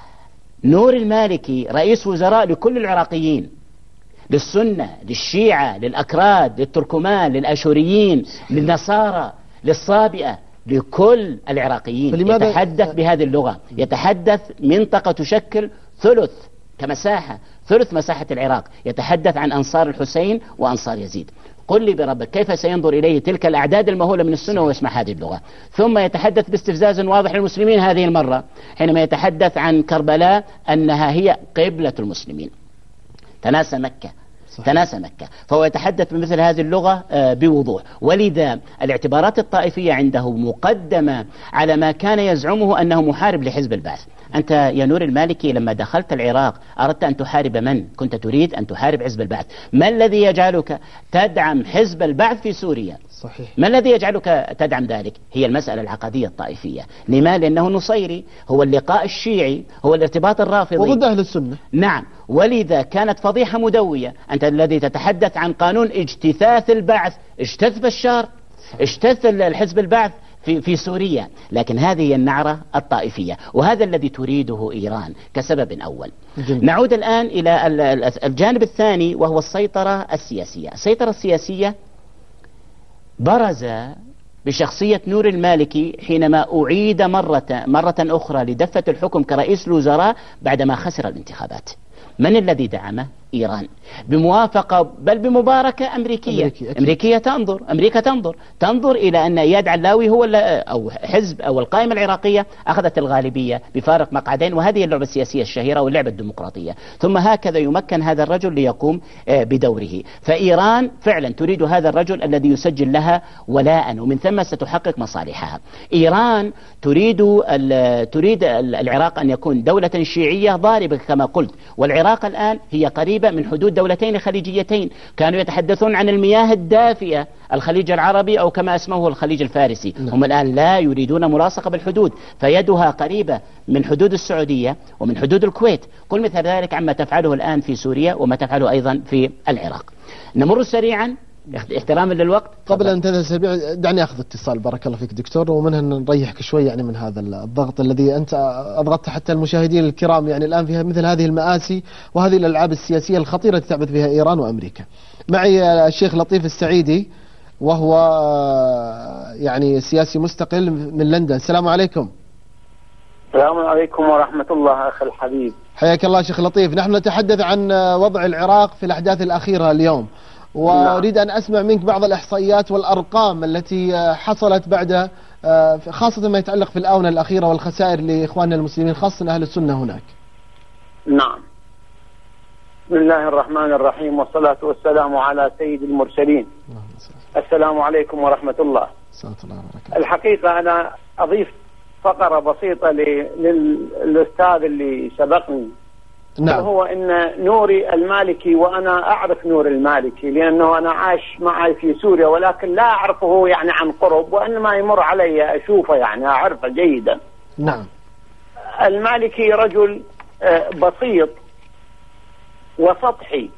نور المالكي رئيس وزراء لكل العراقيين، للسنة، للشيعة، للأكراد، للتركمان، للأشوريين، للنصارى، للصابئة، لكل العراقيين. يتحدث بهذه اللغة، يتحدث منطقة تشكل ثلث كمساحة ثلث مساحة العراق، يتحدث عن أنصار الحسين وأنصار يزيد. قل لي بربك كيف سينظر إليه تلك الأعداد المهولة من السنة ويسمع هذه اللغة؟ ثم يتحدث باستفزاز واضح للمسلمين هذه المرة حينما يتحدث عن كربلاء أنها هي قبلة المسلمين. تناسى مكة صحيح. تناسى مكة. فهو يتحدث بمثل هذه اللغة بوضوح، ولذا الاعتبارات الطائفية عنده مقدمة على ما كان يزعمه أنه محارب لحزب البعث. أنت يا نور المالكي لما دخلت العراق أردت أن تحارب من؟ كنت تريد أن تحارب حزب البعث. ما الذي يجعلك تدعم حزب البعث في سوريا؟ صحيح. ما الذي يجعلك تدعم ذلك؟ هي المسألة العقدية الطائفية. لما؟ لأنه نصيري، هو اللقاء الشيعي، هو الارتباط الرافضي وضد أهل السنة. نعم، ولذا كانت فضيحة مدوية. أنت الذي تتحدث عن قانون اجتثاث البعث، اجتث بشار، اجتث الحزب البعث في في, في سوريا. لكن هذه هي النعرة الطائفية، وهذا الذي تريده إيران كسبب أول. جميل. نعود الآن إلى الجانب الثاني وهو السيطرة السياسية. السيطرة السياسية برز بشخصية نور المالكي حينما أعيد مرة, مرة أخرى لدفة الحكم كرئيس الوزراء بعدما خسر الانتخابات. من الذي دعمه؟ إيران، بموافقة بل بمباركة أمريكية. أمريكي أمريكية تنظر أمريكا تنظر تنظر إلى أن إياد علاوي هو أو حزب أو القائمة العراقية أخذت الغالبية بفارق مقعدين، وهذه اللعبة السياسية الشهيرة واللعبة الديمقراطية. ثم هكذا يمكن هذا الرجل ليقوم بدوره. فإيران فعلا تريد هذا الرجل الذي يسجل لها ولاء، ومن ثم ستحقق مصالحها. إيران تريد تريد العراق أن يكون دولة شيعية ضاربة كما قلت، والعراق الآن هي قريبة من حدود دولتين خليجيتين كانوا يتحدثون عن المياه الدافئة، الخليج العربي أو كما اسمه الخليج الفارسي. لا. هم الآن لا يريدون ملاصقة بالحدود، فيدها قريبة من حدود السعودية ومن حدود الكويت. قل مثل ذلك عما تفعله الآن في سوريا وما تفعله أيضا في العراق. نمر سريعا احتراما للوقت. قبل أن تنتهي سريعا دعني أخذ اتصال، بارك الله فيك دكتور، ومنها نريحك شوي يعني من هذا الضغط الذي أنت أضغطت حتى المشاهدين الكرام يعني الآن فيها مثل هذه المآسي وهذه الألعاب السياسية الخطيرة التي تعبث بها إيران وأمريكا. معي الشيخ لطيف السعيدي وهو يعني سياسي مستقل من لندن. السلام عليكم. السلام عليكم ورحمة الله أخي الحبيب. حياك الله شيخ لطيف. نحن نتحدث عن وضع العراق في الأحداث الأخيرة اليوم، وأريد أن أسمع منك بعض الإحصائيات والأرقام التي حصلت بعد خاصة ما يتعلق في الآونة الأخيرة والخسائر لإخواننا المسلمين خاصة أهل السنة هناك. نعم. بسم الله الرحمن الرحيم، والصلاة والسلام على سيد المرسلين. السلام عليكم ورحمة الله. الحقيقة أنا أضيف فقرة بسيطة للأستاذ اللي سبقني. نعم. وهو ان نوري المالكي، وانا اعرف نور المالكي لانه انا عاش معي في سوريا، ولكن لا اعرفه يعني عن قرب، وانما يمر علي اشوفه يعني اعرفه جيدا. نعم. المالكي رجل بسيط وسطحي،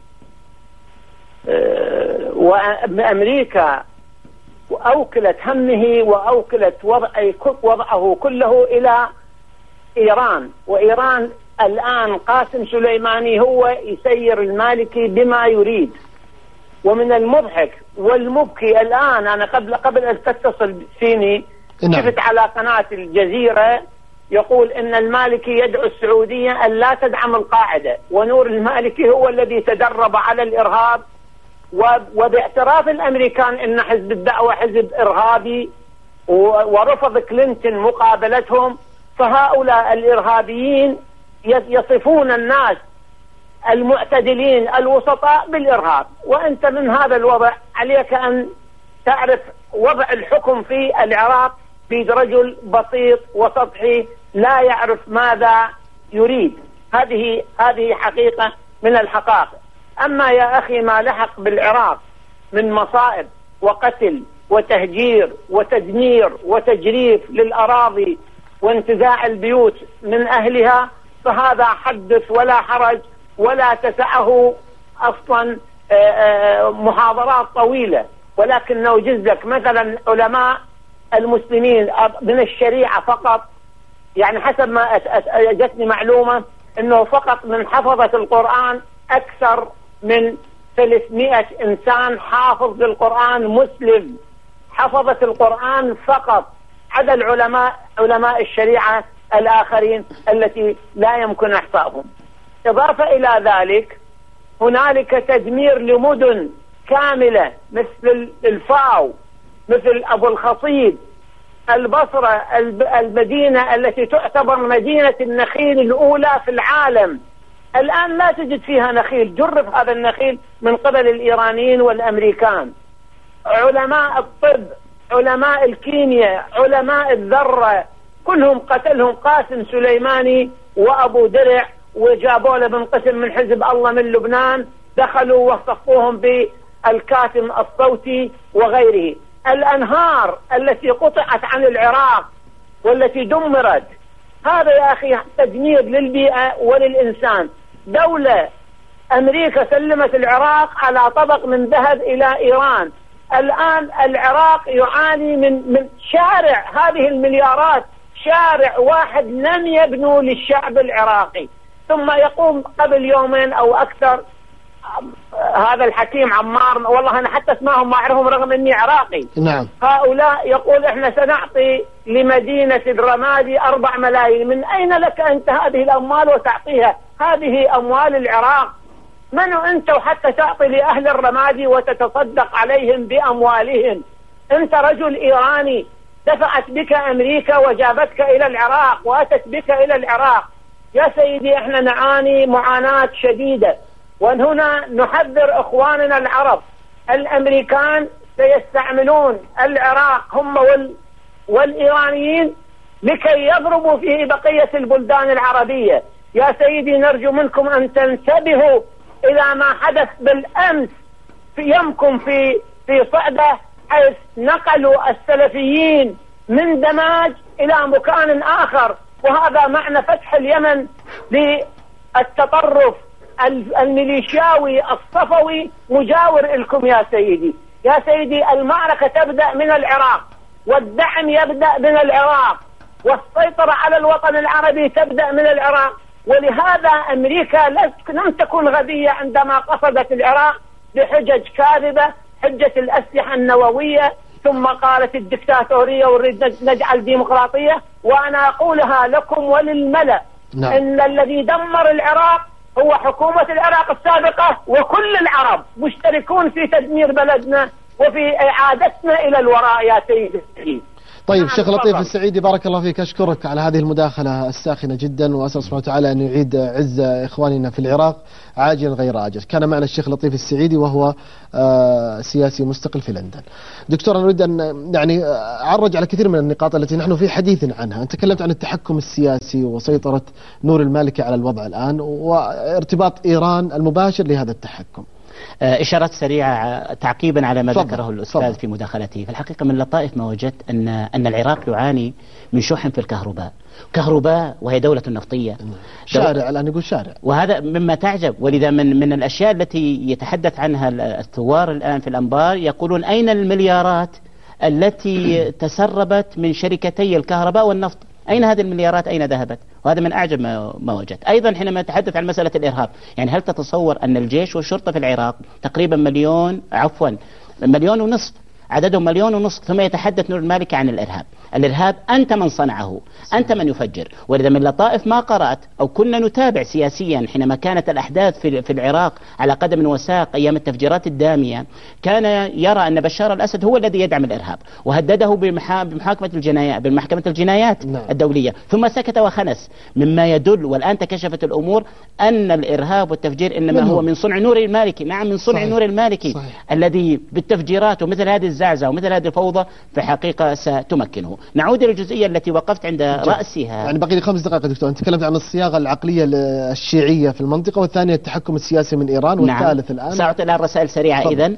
وامريكا اوكلت همه واوكلت وضعه كله الى ايران، وايران الآن قاسم سليماني هو يسير المالكي بما يريد. ومن المضحك والمبكي الآن، أنا قبل قبل أن تتصل فيني شفت على قناة الجزيرة يقول إن المالكي يدعو السعودية أن لا تدعم القاعدة، ونور المالكي هو الذي تدرب على الإرهاب، وباعتراف الأمريكان إن حزب الدعوة حزب إرهابي ورفض كلينتون مقابلتهم. فهؤلاء الإرهابيين يصفون الناس المعتدلين الوسطاء بالإرهاب، وأنت من هذا الوضع عليك أن تعرف وضع الحكم في العراق في رجل بسيط وسطحي لا يعرف ماذا يريد. هذه هذه حقيقة من الحقائق. أما يا أخي ما لحق بالعراق من مصائب وقتل وتهجير وتدمير وتجريف للأراضي وانتزاع البيوت من أهلها، فهذا حدث ولا حرج، ولا تسعه أصلا محاضرات طويلة. ولكن نوجز لك مثلا علماء المسلمين من الشريعة فقط، يعني حسب ما جتني معلومة أنه فقط من حفظة القرآن أكثر من ثلاثمائة إنسان حافظ للقرآن مسلم، حفظة القرآن فقط، عدا العلماء علماء الشريعة الآخرين التي لا يمكن إحصائهم. إضافة إلى ذلك هنالك تدمير لمدن كاملة مثل الفاو، مثل أبو الخصيب، البصرة، المدينة التي تعتبر مدينة النخيل الأولى في العالم، الآن لا تجد فيها نخيل، جرب هذا النخيل من قبل الإيرانيين والأمريكان. علماء الطب، علماء الكيمياء، علماء الذرة، كلهم قتلهم قاسم سليماني وأبو درع، وجابوا له من قسم من حزب الله من لبنان، دخلوا وصفوهم بالكاتم الصوتي وغيره. الأنهار التي قطعت عن العراق والتي دمرت، هذا يا أخي تدمير للبيئة وللإنسان. دولة أمريكا سلمت العراق على طبق من ذهب إلى إيران، الآن العراق يعاني من من شارع هذه المليارات، شارع واحد لم يبنوا للشعب العراقي. ثم يقوم قبل يومين أو أكثر هذا الحكيم عمار، والله أنا حتى اسمائهم ما أعرفهم رغم أني عراقي. نعم. هؤلاء يقول إحنا سنعطي لمدينة الرمادي أربع ملايين. من أين لك أنت هذه الأموال وتعطيها؟ هذه أموال العراق. من أنت وحتى تعطي لأهل الرمادي وتتصدق عليهم بأموالهم؟ أنت رجل إيراني، دفعت بك أمريكا وجابتك إلى العراق وأتت بك إلى العراق. يا سيدي احنا نعاني معاناة شديدة، وهنا نحذر اخواننا العرب. الامريكان سيستعملون العراق هم وال والايرانيين لكي يضربوا فيه بقية البلدان العربية. يا سيدي نرجو منكم ان تنتبهوا الى ما حدث بالامس في يمكم في في صعدة، حيث نقلوا السلفيين من دماج الى مكان اخر، وهذا معنى فتح اليمن للتطرف الميليشياوي الصفوي مجاور لكم. يا سيدي يا سيدي المعركة تبدأ من العراق، والدعم يبدأ من العراق، والسيطرة على الوطن العربي تبدأ من العراق. ولهذا أمريكا لم تكن غبية عندما قصدت العراق بحجج كاذبة، حجة الأسلحة النووية، ثم قالت الدكتاتورية ونريد نجعل ديمقراطية. وأنا أقولها لكم وللملأ، نعم. إن الذي دمر العراق هو حكومة العراق السابقة، وكل العرب مشتركون في تدمير بلدنا وفي إعادتنا إلى الوراء. يا سيدي طيب شيخ لطيف السعيدي، بارك الله فيك، أشكرك على هذه المداخلة الساخنة جدا، وأسأل سبحانه وتعالى أن يعيد عز إخواننا في العراق عاجلا غير آجل. كان معنا الشيخ لطيف السعيدي وهو آه سياسي مستقل في لندن. دكتور أنا أريد أن يعني أعرج على كثير من النقاط التي نحن في حديث عنها. أنت تكلمت عن التحكم السياسي وسيطرة نور المالكي على الوضع الآن، وارتباط إيران المباشر لهذا التحكم. إشارات سريعة تعقيبا على ما فضل. ذكره الأستاذ فضل. في مداخلته. في الحقيقة من لطائف ما وجدت أن أن العراق يعاني من شح في الكهرباء، كهرباء وهي دولة نفطية، شارع الآن يقول شارع، وهذا مما تعجب. ولذا من من الأشياء التي يتحدث عنها الثوار الآن في الأنبار، يقولون أين المليارات التي تسربت من شركتي الكهرباء والنفط؟ أين هذه المليارات؟ أين ذهبت؟ وهذا من أعجب ما, ما وجدت. أيضا حينما نتحدث عن مسألة الإرهاب، يعني هل تتصور أن الجيش والشرطة في العراق تقريبا مليون عفوا مليون ونصف، عددهم مليون ونصف، ثم يتحدث نور المالكي عن الإرهاب. الإرهاب أنت من صنعه، أنت من يفجر. ولذا من لطائف ما قرأت أو كنا نتابع سياسيا حينما كانت الأحداث في, في العراق على قدم وساق أيام التفجيرات الدامية، كان يرى أن بشار الأسد هو الذي يدعم الإرهاب، وهدده بمحاكمة الجنايات بالمحكمة الجنايات نعم. الدولية، ثم سكت وخنس، مما يدل والآن تكشفت الأمور أن الإرهاب والتفجير إنما هو من صنع نور المالكي. نعم من صنع صحيح. نور المالكي صحيح. الذي بالتفجيرات ومثل هذه الزعزعة ومثل هذه الفوضى في حقيقة ستمكنه. نعود إلى الجزئية التي وقفت عند رأسها. يعني بقي لي خمس دقائق دكتور. أنت تكلمت عن الصياغة العقلية الشيعية في المنطقة، والثانية التحكم السياسي من إيران، والثالث نعم. الآن سأعطي الآن رسائل سريعة. إذن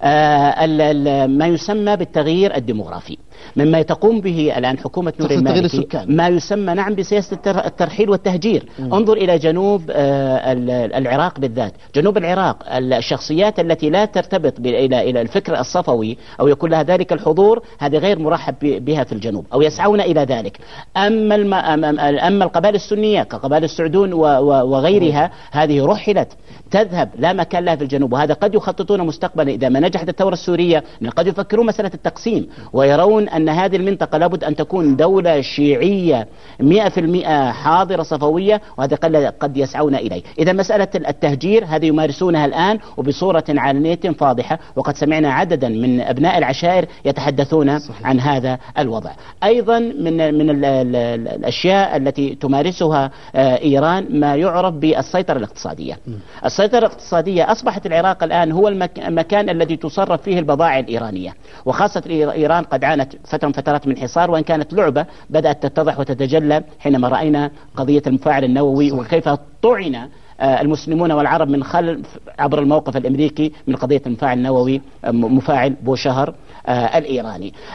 آه ما يسمى بالتغيير الديموغرافي، مما تقوم به الآن حكومة نور المالكي، ما يسمى نعم بسياسة الترحيل والتهجير. م. انظر إلى جنوب آه العراق بالذات، جنوب العراق الشخصيات التي لا ترتبط إلى إلى الفكر الصفوي أو يكون لها ذلك الحضور، هذه غير مرحب بها في الجنوب أو يسعون إلى ذلك. أما الم... أما القبائل السنية كقبائل السعدون وغيرها، م. هذه رحلت تذهب لا مكان لها في الجنوب. وهذا قد يخططون مستقبلا إذا ما نجحت الثورة السورية، قد يفكرون مسألة التقسيم ويرون أن هذه المنطقة لابد أن تكون دولة شيعية مئة في المئة حاضرة صفوية، وهذا قد يسعون إليه. إذا مسألة التهجير هذه يمارسونها الآن وبصورة علنية فاضحة، وقد سمعنا عددا من أبناء العشائر يتحدثون صحيح. عن هذا الوضع. أيضا من من ال ال ال الأشياء التي تمارسها إيران ما يعرف بالسيطرة الاقتصادية. م. السيطرة الاقتصادية أصبحت العراق الآن هو المكان الذي تصرف فيه البضائع الإيرانية، وخاصة إيران قد عانت فترة من فترات من حصار، وإن كانت لعبة بدأت تتضح وتتجلى حينما رأينا قضية المفاعل النووي وكيف طعن المسلمون والعرب من خلف عبر الموقف الأمريكي من قضية المفاعل النووي مفاعل بوشهر الإيراني.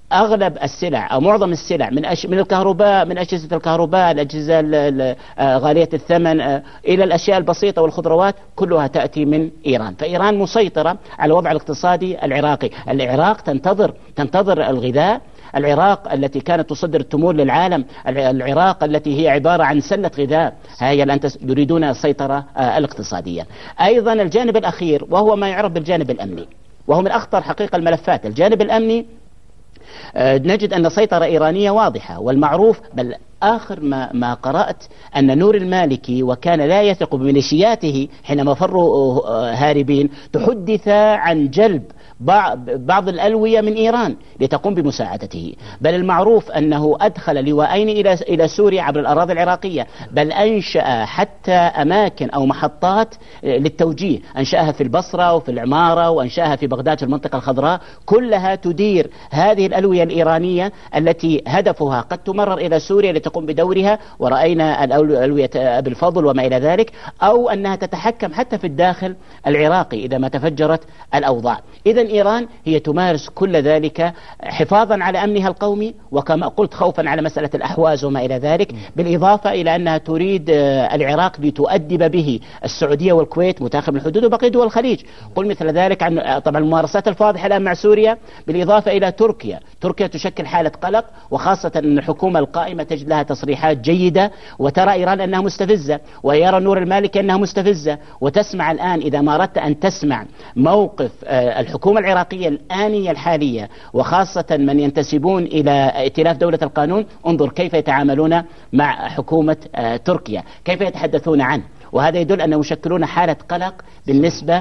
أغلب السلع أو معظم السلع من أش... من الكهرباء، من أجهزة الكهرباء، الأجهزة غالية الثمن، إلى الأشياء البسيطة والخضروات، كلها تأتي من إيران. فإيران مسيطرة على الوضع الاقتصادي العراقي. العراق تنتظر تنتظر الغذاء، العراق التي كانت تصدر التمور للعالم، العراق التي هي عبارة عن سلة غذاء، هي الآن يريدون السيطرة الاقتصادية. أيضا الجانب الأخير وهو ما يعرف بالجانب الأمني، وهو من أخطر حقيقة الملفات. الجانب الأمني نجد أن سيطرة إيرانية واضحة والمعروف، بل آخر ما, ما قرأت أن نور المالكي وكان لا يثق بميليشياته حينما فروا هاربين، تحدث عن جلب بعض الألوية من إيران لتقوم بمساعدته. بل المعروف أنه أدخل لواءين إلى إلى سوريا عبر الأراضي العراقية، بل أنشأ حتى أماكن أو محطات للتوجيه، أنشأها في البصرة وفي العمارة، وأنشأها في بغداد في المنطقة الخضراء، كلها تدير هذه الألوية الإيرانية التي هدفها قد تمرر إلى سوريا لتقوم بدورها، ورأينا الألوية أبي الفضل وما إلى ذلك، أو أنها تتحكم حتى في الداخل العراقي إذا ما تفجرت الأوضاع. إذن إيران هي تمارس كل ذلك حفاظا على أمنها القومي، وكما قلت خوفا على مسألة الأحواز وما إلى ذلك، بالإضافة إلى أنها تريد العراق لتؤدب به السعودية والكويت متاخم الحدود وبقية دول الخليج. قل مثل ذلك عن طبعا الممارسات الفاضحة الآن مع سوريا، بالإضافة إلى تركيا. تركيا تشكل حالة قلق، وخاصة أن الحكومة القائمة تجد لها تصريحات جيدة، وترى إيران أنها مستفزة، ويرى نور المالكي أنها مستفزة. وتسمع الآن إذا ما أردت أن تسمع موقف الحكومة العراقية الآنية الحالية، وخاصة من ينتسبون إلى ائتلاف دولة القانون، انظر كيف يتعاملون مع حكومة تركيا، كيف يتحدثون عنه. وهذا يدل أنهم يشكلون حالة قلق بالنسبة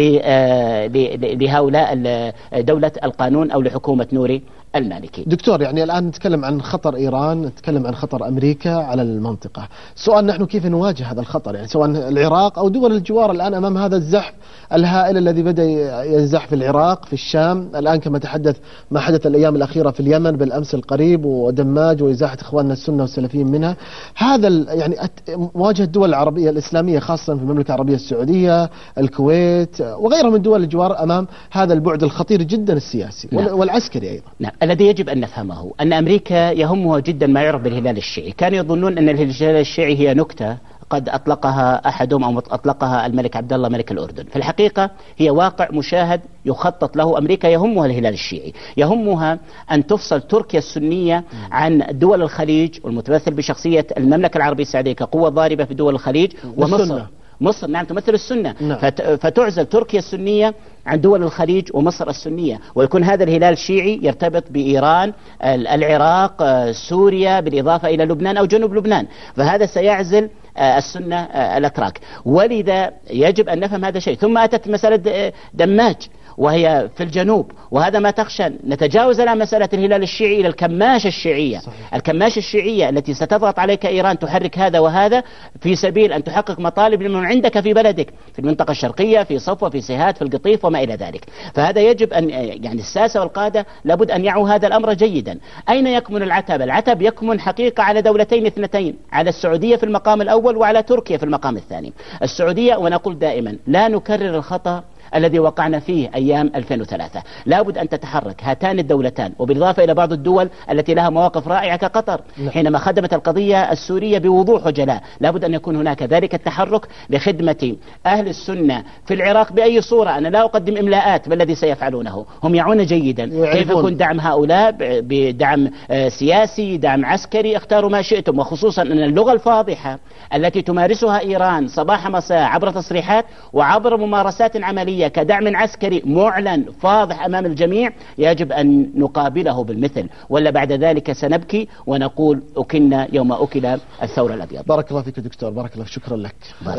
لهؤلاء دولة القانون أو لحكومة نوري المالكي. دكتور، يعني الآن نتكلم عن خطر إيران، نتكلم عن خطر أمريكا على المنطقة. سؤال نحن كيف نواجه هذا الخطر؟ يعني سواء العراق أو دول الجوار الآن أمام هذا الزحف الهائل الذي بدأ يزحف في العراق، في الشام، الآن كما تحدث ما حدث الأيام الأخيرة في اليمن بالأمس القريب، ودماج وإزاحة إخواننا السنة والسلفيين منها. هذا يعني مواجهة الدول العربية الإسلامية خاصة في المملكة العربية السعودية، الكويت وغيرها من دول الجوار أمام هذا البعد الخطير جدا السياسي نعم. والعسكري أيضا. نعم. الذي يجب أن نفهمه أن أمريكا يهمها جدا ما يعرف بالهلال الشيعي. كانوا يظنون أن الهلال الشيعي هي نكتة قد أطلقها أحدهم أو أطلقها الملك عبد الله ملك الأردن. في الحقيقة هي واقع مشاهد يخطط له. أمريكا يهمها الهلال الشيعي، يهمها أن تفصل تركيا السنية عن دول الخليج، والمتمثل بشخصية المملكة العربية السعودية كقوة ضاربة في دول الخليج، ومصر مصر نعم تمثل السنة نعم. فتعزل تركيا السنية عن دول الخليج ومصر السنية، ويكون هذا الهلال الشيعي يرتبط بإيران، العراق، سوريا، بالإضافة إلى لبنان أو جنوب لبنان. فهذا سيعزل السنة الأتراك، ولذا يجب أن نفهم هذا الشيء. ثم أتت مسألة دماج وهي في الجنوب، وهذا ما تخشى نتجاوز الآن مسألة الهلال الشيعي إلى الكماشة الشيعية. صحيح. الكماشة الشيعية التي ستضغط عليك إيران، تحرك هذا وهذا في سبيل أن تحقق مطالب من عندك في بلدك، في المنطقة الشرقية، في صفوة، في سيهات، في القطيف وما إلى ذلك. فهذا يجب أن يعني الساسة والقادة لابد أن يعوا هذا الأمر جيدا. أين يكمن العتب؟ العتب يكمن حقيقة على دولتين اثنتين، على السعودية في المقام الأول وعلى تركيا في المقام الثاني. السعودية، ونقول دائما لا نكرر الخطأ الذي وقعنا فيه أيام ألفين وثلاثة. لابد أن تتحرك هاتان الدولتان، وبالإضافة إلى بعض الدول التي لها مواقف رائعة كقطر حينما خدمت القضية السورية بوضوح وجلاء. لابد أن يكون هناك ذلك التحرك لخدمة أهل السنة في العراق بأي صورة. أنا لا أقدم إملاءات بالذي سيفعلونه، هم يعون جيدا يعرفون. كيف يكون دعم هؤلاء بدعم سياسي، دعم عسكري، اختاروا ما شئتم. وخصوصا أن اللغة الفاضحة التي تمارسها إيران صباح مساء عبر تصريحات وعبر ممارسات عملية كدعم عسكري معلن فاضح أمام الجميع، يجب أن نقابله بالمثل، ولا بعد ذلك سنبكي ونقول أكلنا يوم أكل الثور الأبيض. بارك الله فيك دكتور، بارك الله، شكرا لك،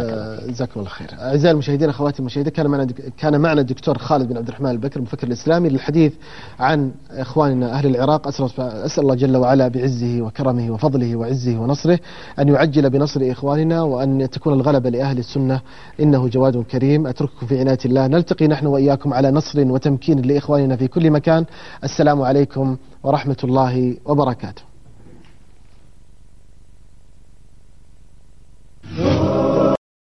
جزاكم الله خير. أعزائي المشاهدين، أخواتي المشاهدين، كان معنا كان معنا الدكتور خالد بن عبد الرحمن البكر، المفكر الإسلامي، للحديث عن إخواننا أهل العراق. أسأل الله جل وعلا بعزه وكرمه وفضله وعزه ونصره أن يعجل بنصر إخواننا، وأن تكون الغلبة لأهل السنة، إنه جواد كريم. أترككم في عناية الله، نلتقي نحن وإياكم على نصر وتمكين لإخواننا في كل مكان. السلام عليكم ورحمة الله وبركاته.